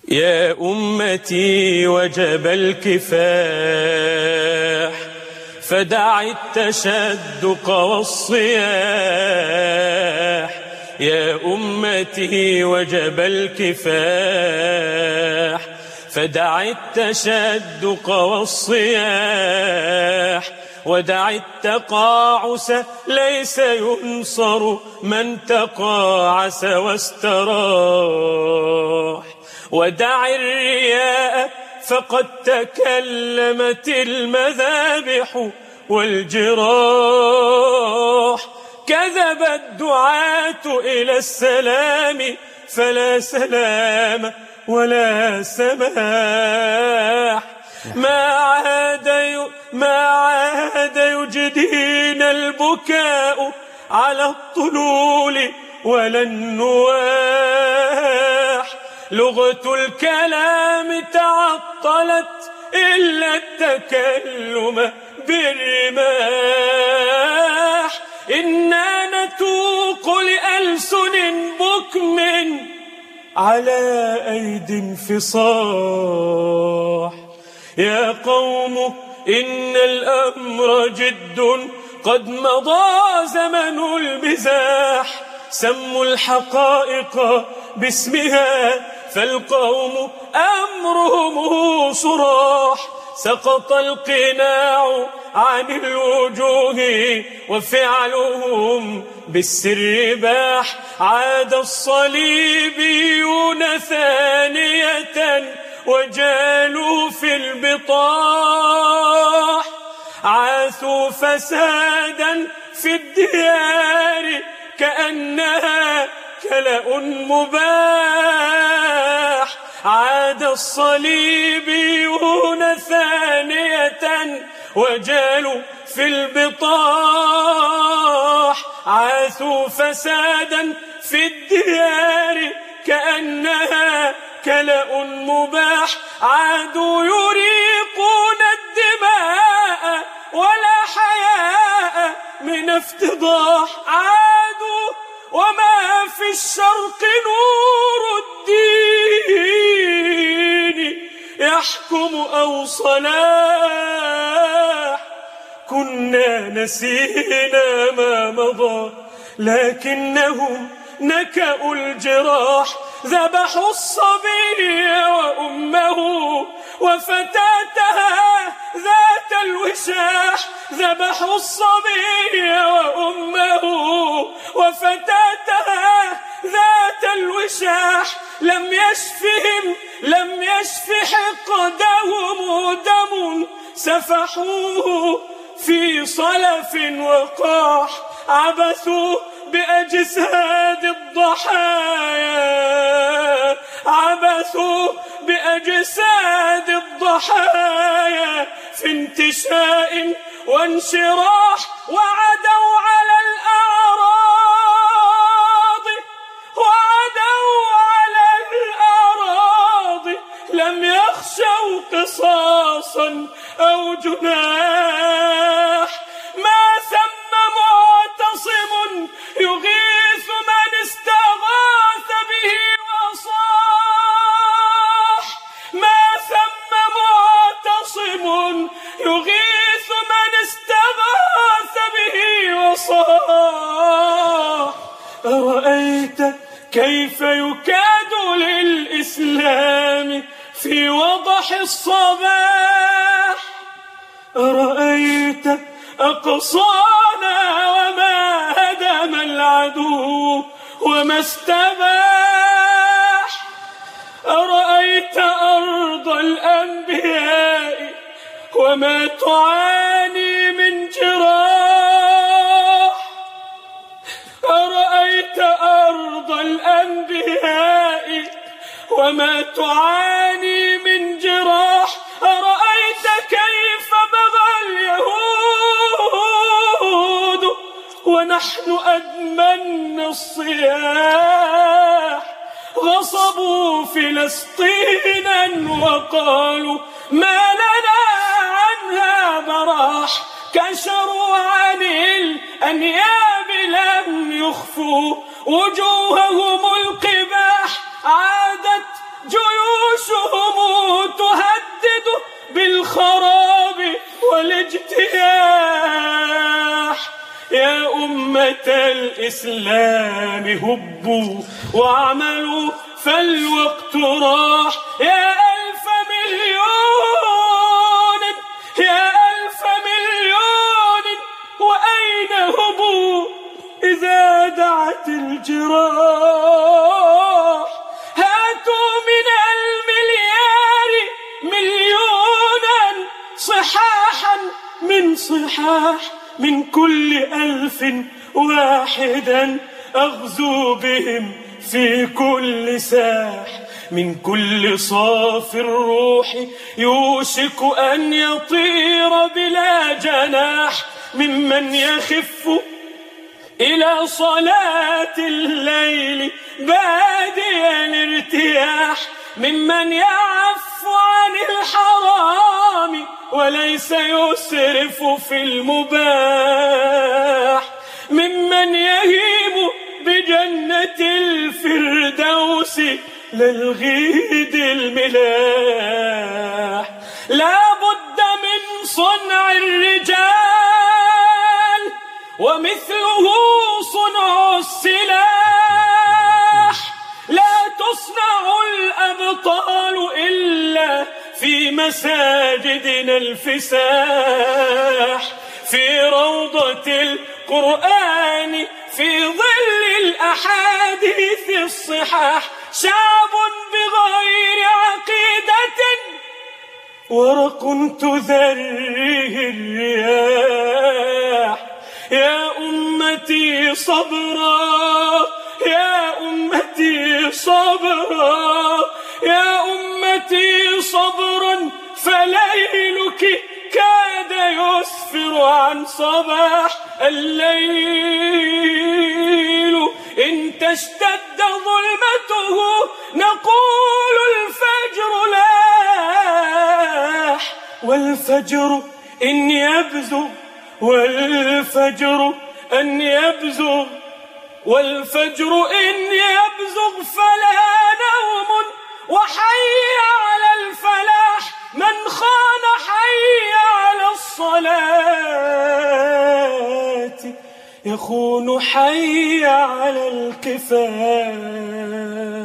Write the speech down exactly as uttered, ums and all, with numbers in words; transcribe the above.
يا أمتي وجب الكفاح، فدع التشدق والصياح. يا أمتي وجب الكفاح، فدع التشدق والصياح. ودع التقاعس، ليس ينصر من تقاعس واستراح. ودع الرياء، فقد تكلمت المذابح والجراح. كذب الدعاة إلى السلام، فلا سلام ولا سماح. ما عاد ما عاد يجدين البكاء على الطلول ولا النواح. لغة الكلام تعطلت، إلا التكلم بالرماح. إنا نتوق لألسن بكم على أيدي انفصاح. يا قوم إن الأمر جد، قد مضى زمن المزاح. سموا الحقائق باسمها، فالقوم أمرهم صراح. سقط القناع عن الوجوه، وفعلهم بالسر باح. عاد الصليبيون ثانية، وجالوا في البطاح. عاثوا فسادا في الديار، كأنها كلأ مباح. عاد الصليبيون ثانية، وجالوا في البطاح. عاثوا فسادا في الديار، كأنها كلأ مباح. عادوا يريقون الدماء، ولا حياء من افتضاح. عادوا وما في الشرق نور الدين يحكم أو صلاح. كنا نسينا ما مضى، لكنهم نكأوا الجراح. ذبحوا الصبي وأمه وفتاتها ذات الوشاح. ذبحوا الصبي وأمه وفتاتها ذات الوشاح. لم يشفهم لم يشف حقدهم دم، سفحوه في صلف وقاح. عبثوا بأجساد الضحايا، عبثوا بأجساد الضحايا في انتشاء وانشراح. وعدوا على الأعراض، وعدوا على الأعراض. لم يخشوا قصاصا أو جناح. ما ثم معتصم يغيث من استغاث به وصاح. ما ثم معتصم يغيث من استغاث به وصاح. أرأيت كيف يكاد للإسلام في وضح الصباح. أرأيت أقصانا وما هدم العدو وما استباح. أرأيت أرض الأنبياء وما تعاني من جراح. أرأيت أرض الأنبياء وما تعاني من جراح. أرأيت كيف بغى اليهود ونحن أدمنا الصياح. غصبوا فلسطينا وقالوا ما لنا عنها براح. كشروا عن الأنياب لم يخفوا وجوههم القباح. عادت جيوش راية الإسلام هبوا واعملوا فالوقت راح. يا ألف مليون يا ألف مليون وأين هبوا إذا دعت الجراح. هاتوا من المليار مليونا صحاحا من صحاح، من كل ألف واحدا أغزو بهم في كل ساح. من كل صاف الروح يوشك أن يطير بلا جناح. ممن يخف إلى صلاة الليل بادي الارتياح. ممن يعف عن الحرام وليس يسرف في المباح. ممن يهيم بجنة الفردوس للغيد الملاح. لا بد من صنع الرجال ومثله صنع السلاح. لا تصنع الأبطال إلا في مساجدنا الفساح، في روضة القرآن، في ظل الأحاديث الصحاح. شعب بغير عقيدة ورق تذريه الرياح. يا أمتي صبرا يا أمتي صبرا يا أمتي صبرا فليلك كاد يسفر عن صباح. الليل إن تشتد ظلمته نقول الفجر لاح. والفجر إن يبزغ والفجر أن يبزغ والفجر إن يبزغ فلا نوم. وحي على الفلاح من خان حي على الصلاة يخون حي على الكفاح.